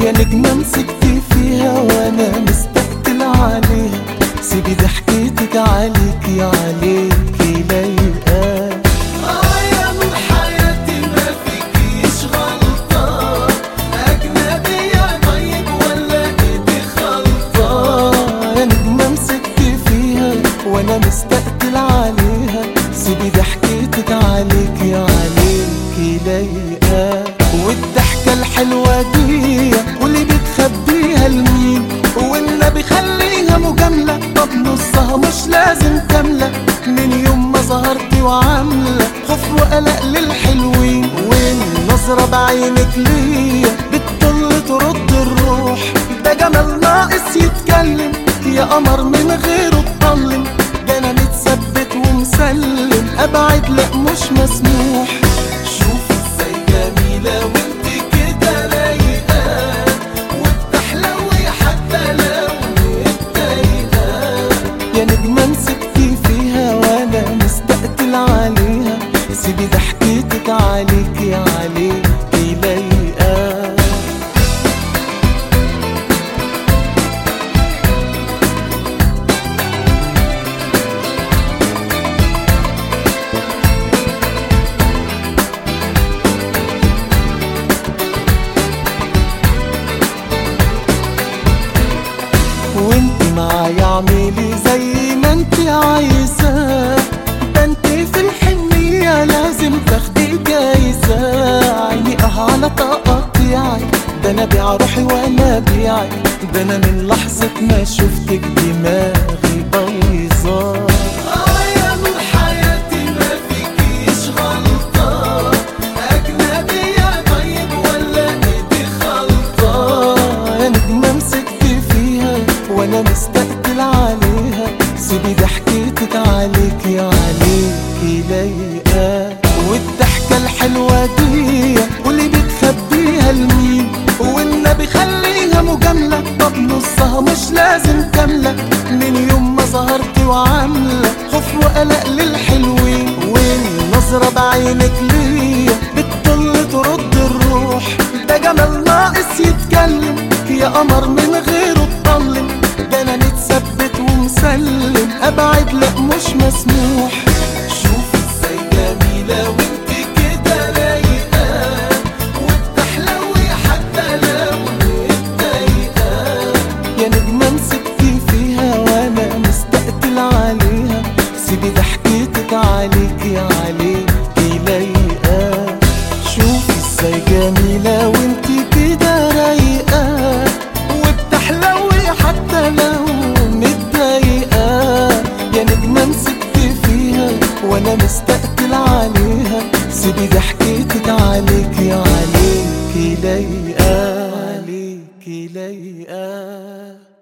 يا نجمة مسكتي فيها وانا مستقتل عليها، سيبي ضحكتك عليكي عليكي لايقة. يا نور حياتي ما فيكيش غلطة، أجنبية طيب ولا إيدي خلطة؟ يا نجمة مسكتي فيها وانا مستقتل عليها، سيبي ضحكتك عليكي عليكي لايقة. والضحكة الحلوة دي واللي بتخبيها لمين؟ والنبي خليها مجاملة، طب نصها مش لازم كاملة. من يوم ما ظهرتي وعاملة خوف وقلق للحلوين، والنظرة بعينك ليا بتطل ترد الروح. ده جمال ناقص يتكلم، يا قمر من غيره اتطلم. ده انا متثبت ومسلم، ابعد لا مش مسموح. شوفي ازاي جميلة وانت كده رايقة، وبتحلوي حتى لو متضايقة. يا نجمة مسكتي فيها وانا مستقتل عليها، سيبي ضحكتك عليكي عليكي لايقة. وانت معايا اعملي زي ما انت عايزة، ده انت في الحنية لازم تاخدي جايزة. عيني على تقطيعي، ده انا بيع روحي وانا بيعي. ده انا من لحظة ما شفتك دماغي بايظة. يا نور حياتي ما فيكيش غلطة، أجنبية طيب ولا إيدي خلطة؟ يا نجمة مسكتي فيها وانا مستقتل عليها، سيبي ضحكتك عليكي عليكي لايقة. والضحكة الحلوة دي واللي بتخبيها لمين؟ والنبي خليها مجاملة، طب نصها مش لازم كاملة. من يوم ما ظهرتي وعاملة خوف وقلق للحلوين، والنظرة بعينك ليا بتطل ترد الروح. ده جمال ناقص يتكلم، يا قمر من غيره اتطلم. ده انا متثبت ومسلم، ابعد لا مش مسموح. شوفي ازاي جميلة وانت كده رايقة، وبتحلوي حتى لو متضايقة. يا نجمة مسكتي فيها وانا مستقتل عليها، سيبي ضحكتك عليكي عليكي لايقة. شوفي ازاي جميلة وانت كده رايقة، وبتحلوي حتى لو متضايقة. يا نجمة مسكتي فيها وانا مستقتل عليها، سيبي ضحكتك عليكي عليكي لايقة عليكي لايقة.